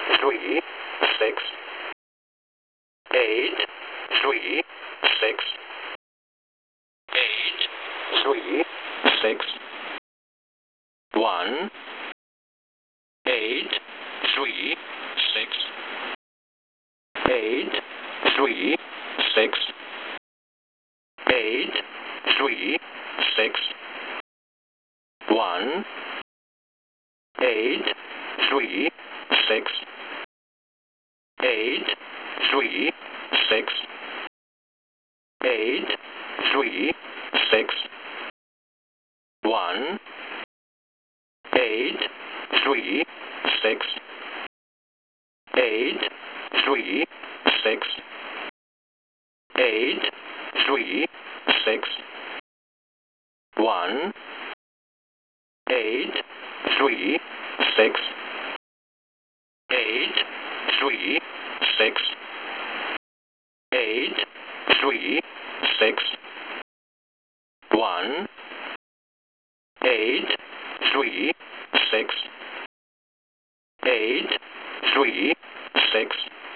3, 6, 8, 3, 6, 8, 3, 6, 1, 8, 3, 6, 8, 3, 6, 8, 3, 6, 1, 8, 3, 6, 8, 3, 6, 8, 3, 6, 1, 8, 3, 6, 8, 3, 6, 8, 3, 6, 1, 8, 3, 6, 8, 3, 6, 8, 3, 6, 1, 8, 3, 6, 8, 3, 6,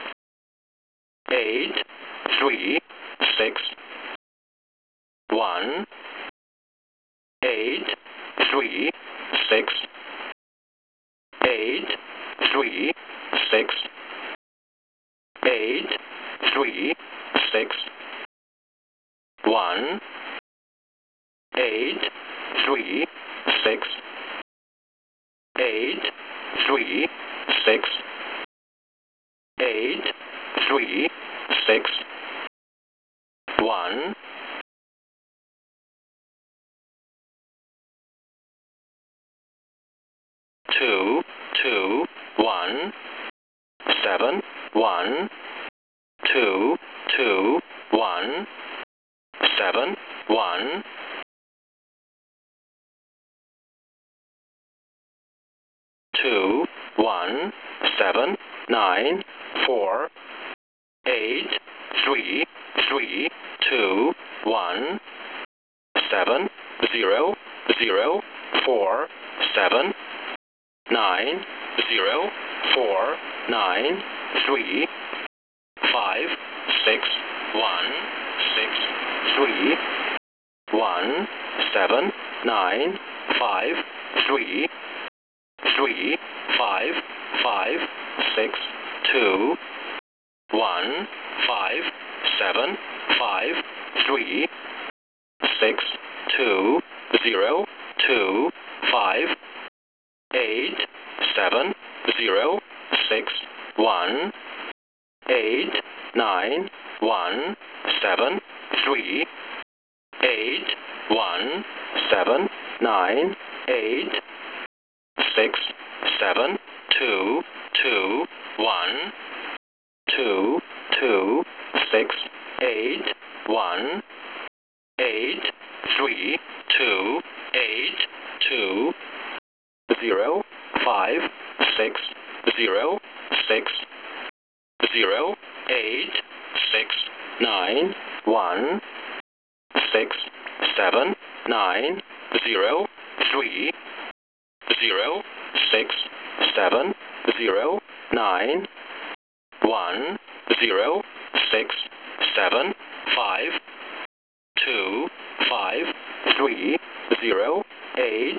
8, 3, 6, 1, 8, 3, 6, 8, 3, 6, 8, 3, 6, 1, 8, 3, 6, 8, 3, 6, 8, 3, 6, 1, 2, 2, 1, 7, 1, 2, 2, 1, 7, 1, 2, 1, 7, 9, 4, 8, 3, 3, 2, 1, 7, 0, 0, 4, 7, 9, 0, 4, 9, 3, 5, 6, 1, 6, 3, 1, 7, 9, 5, 3, 3, 5, 5, 6, 2, 1, 5, 7, 5, 3, 6, 2, 0, 2, 5, 8, 7, 0, 6, 1, 8, 9, 1, 7, 3, 8, 1, 7, 9, 8, 6, 7, 2, 2, 1, 2, 2, 6, 8, 1, 8, 3, 2, 8, 2, 0, 5, 6, 0, 6, 0, 8, 6, 9, 1, 6, 7, 9, 0, 3, 0, 6, 7, 0, 9, 1, 0, 6, 7, 5, 2, 5, 3, 0, 8,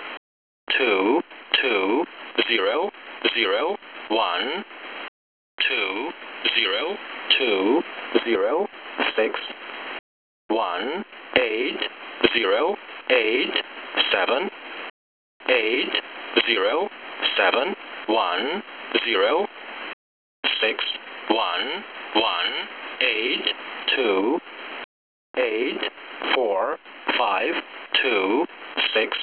2, 2, 0, 0, 1, 2, 0, 2, 0, 6, 1, 8, 0, 8, 7, 8, 0, 7, 1, 0, 6, 1, 1, 8, 2, 8, 4, 5, 2, 6,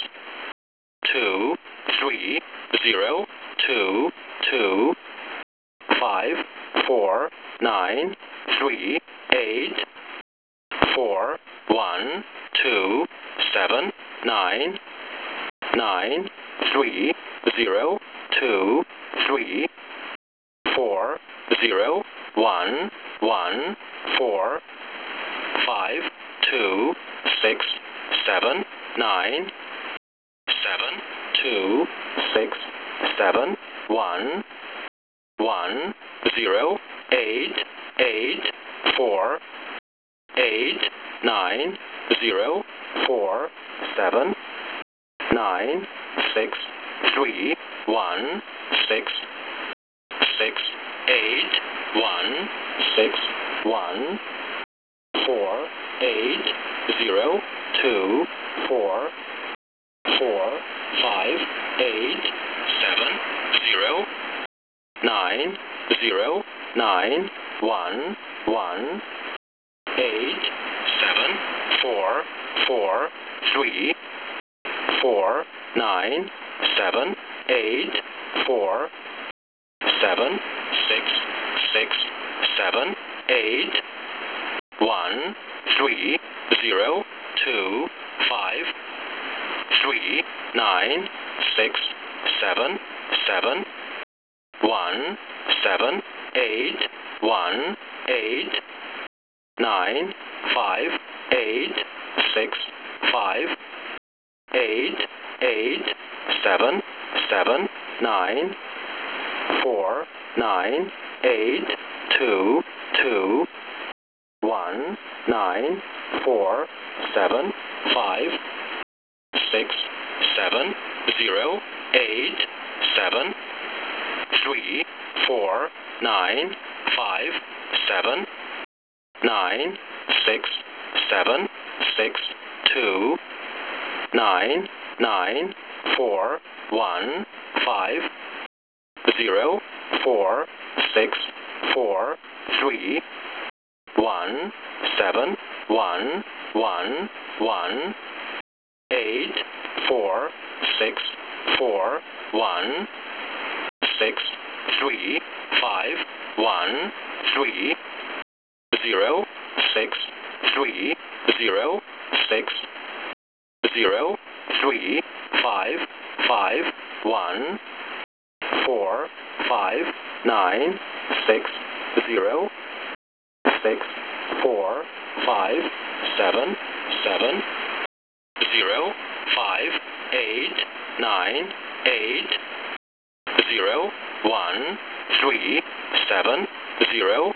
2, 3, 0, 2, 2, 5, 4, 9, 3, 8, 4, 1, 2, 7, 9, 9, 3, 0, 2, 3, 4, 0, 1, 1, 4, 5, 2, 6, 7, 9, 7, 2, 6, 7, 1, 1 0 8 8 4 8 9 0 4 7 9 6 3 1 6 6 8 1 6 1 4 8 0 2 4 4 5 8 7 0 9 0 9 1 1 8 7 4 4 3 4 9 7 8 4 7 6 6 7 8 1 3 0 2 5 3 9 6 7 7 1 7 8 1 8 9 5 8 6 5 8 8 7 7 9 4 9 8 2 2 1 9 4 7 5 6 7 0 8 7 3 4 9 5 7 9 6 7 6 2 9 9 4 1 5 0 4 6 4 3 1 7 1 1 1 8 4 6 4 1 6 3 5 1 3 0 6 3 0 6 0 3 5 5 1 4 5 9 6 0 6 4 5 7 7 0 5 8 9 8 0 1 3 7 0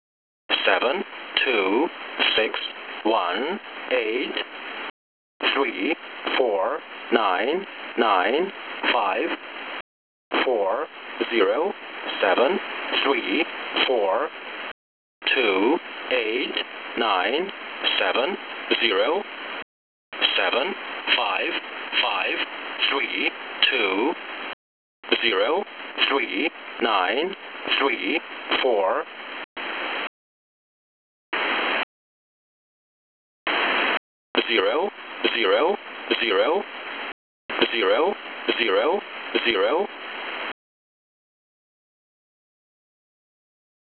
7 2 6 1 8 3 4 9 9 5 4 0 7 3 4 2 8 9 7 0 7 5 5 3 2 0 3 9 3 4 0 0 0 0 0 0